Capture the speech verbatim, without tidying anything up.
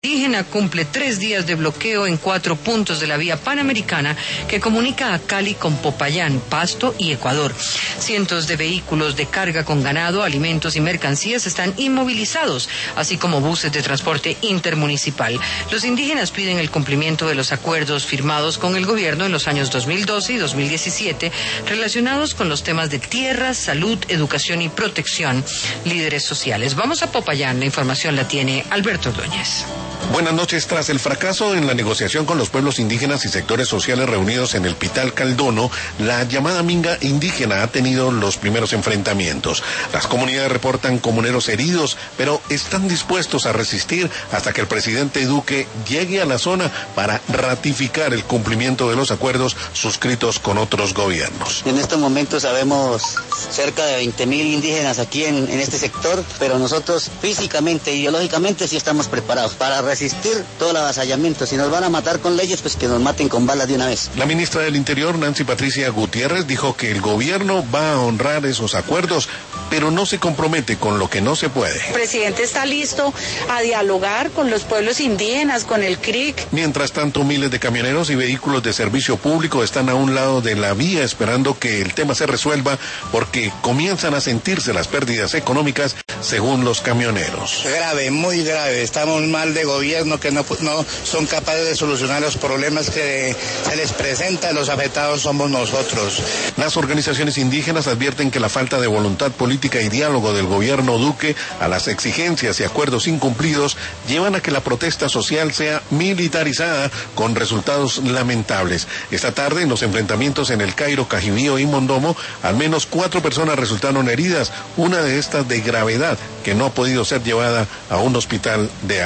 Indígena cumple tres días de bloqueo en cuatro puntos de la vía panamericana que comunica a Cali con Popayán, Pasto y Ecuador. Cientos de vehículos de carga con ganado, alimentos y mercancías están inmovilizados, así como buses de transporte intermunicipal. Los indígenas piden el cumplimiento de los acuerdos firmados con el gobierno en los años dos mil doce y dos mil diecisiete relacionados con los temas de tierra, salud, educación y protección. Líderes sociales. Vamos a Popayán, la información la tiene Alberto Ordóñez. Buenas noches. Tras el fracaso en la negociación con los pueblos indígenas y sectores sociales reunidos en el Pital Caldono, la llamada Minga indígena ha tenido los primeros enfrentamientos. Las comunidades reportan comuneros heridos, pero están dispuestos a resistir hasta que el presidente Duque llegue a la zona para ratificar el cumplimiento de los acuerdos suscritos con otros gobiernos. En estos momentos sabemos cerca de veinte mil indígenas aquí en, en este sector, pero nosotros físicamente, ideológicamente sí estamos preparados para resistir todo el avasallamiento. Si nos van a matar con leyes, pues que nos maten con balas de una vez. La ministra del Interior, Nancy Patricia Gutiérrez, dijo que el gobierno va a honrar esos acuerdos, pero no se compromete con lo que no se puede. El presidente está listo a dialogar con los pueblos indígenas, con el C R I C. Mientras tanto, miles de camioneros y vehículos de servicio público están a un lado de la vía esperando que el tema se resuelva porque comienzan a sentirse las pérdidas económicas según los camioneros. Grave, muy grave. Estamos mal de gobierno que no, no son capaces de solucionar los problemas que se les presentan. Los afectados somos nosotros. Las organizaciones indígenas advierten que la falta de voluntad política y diálogo del gobierno Duque a las exigencias y acuerdos incumplidos llevan a que la protesta social sea militarizada con resultados lamentables. Esta tarde, en los enfrentamientos en el Cairo, Cajibío y Mondomo, al menos cuatro personas resultaron heridas, una de estas de gravedad que no ha podido ser llevada a un hospital de